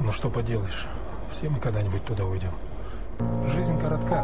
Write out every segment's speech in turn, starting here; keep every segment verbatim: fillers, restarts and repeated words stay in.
Ну что поделаешь, все мы когда-нибудь туда уйдем. Жизнь коротка,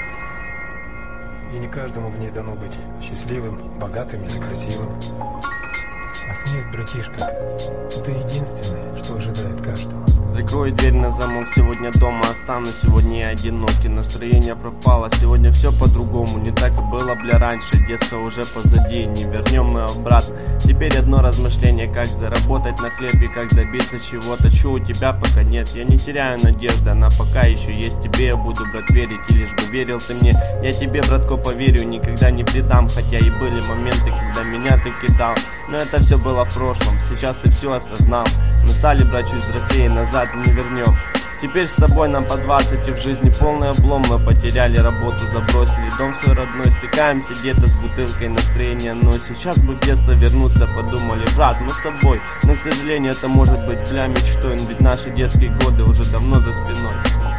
и не каждому в ней дано быть счастливым, богатым или красивым. А смерть, братишка, это единственное, что ожидает каждого. Закрою дверь на замок, сегодня дома останусь, сегодня я одинокий. Настроение пропало, сегодня все по-другому. Не так и было, бля, раньше, детство уже позади. Не вернем мы обратно. Теперь одно размышление, как заработать на хлеб и как добиться чего-то. Чего у тебя пока нет, я не теряю надежды, она пока еще есть. Тебе я буду, брат, верить, и лишь бы верил ты мне. Я тебе, братко, поверю, никогда не предам. Хотя и были моменты, когда меня ты кидал, но это все было в прошлом, сейчас ты все осознал. Мы стали, брат, чуть взрослее, назад не вернем. Теперь с тобой нам по двадцать, и в жизни полный облом. Мы потеряли работу, забросили дом свой родной. Стыкаемся где-то с бутылкой настроения, но сейчас бы в детство вернуться. Подумали, брат, мы с тобой, но, к сожалению, это может быть, бля, мечтой. Ведь наши детские годы уже давно за спиной.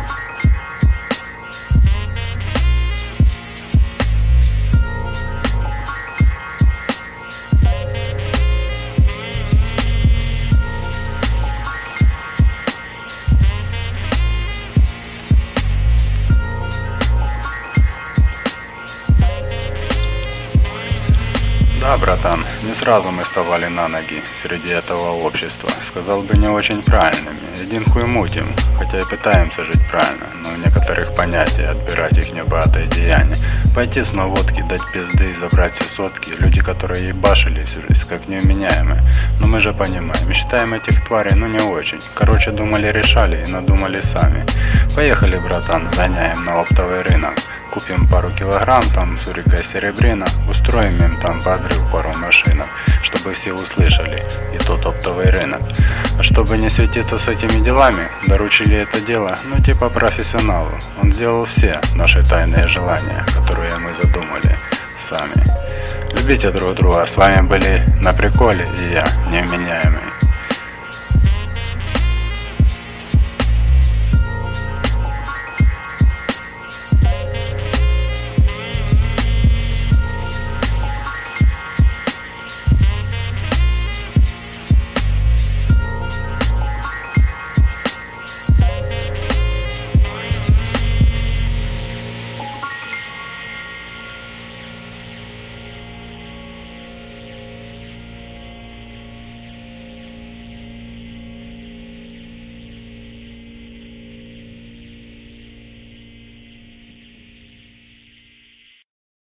Да, братан, не сразу мы вставали на ноги среди этого общества. Сказал бы, не очень правильными. Один хуй мутим, хотя и пытаемся жить правильно, но в некоторых понятиях отбирать их небогатое деяние. Пойти с наводки, дать пизды и забрать все сотки. Люди, которые ебашили всю жизнь, как неуменяемые. Но мы же понимаем, считаем этих тварей, ну не очень. Короче, думали, решали и надумали сами. Поехали, братан, заняем на оптовый рынок. Купим пару килограмм там сурика и серебрина, устроим им там подрыв пару машинок, чтобы все услышали, и тот оптовый рынок. А чтобы не светиться с этими делами, доручили это дело, ну типа профессионалу. Он сделал все наши тайные желания, которые мы задумали сами. Любите друг друга, с вами были На Приколе и я, Невменяемый.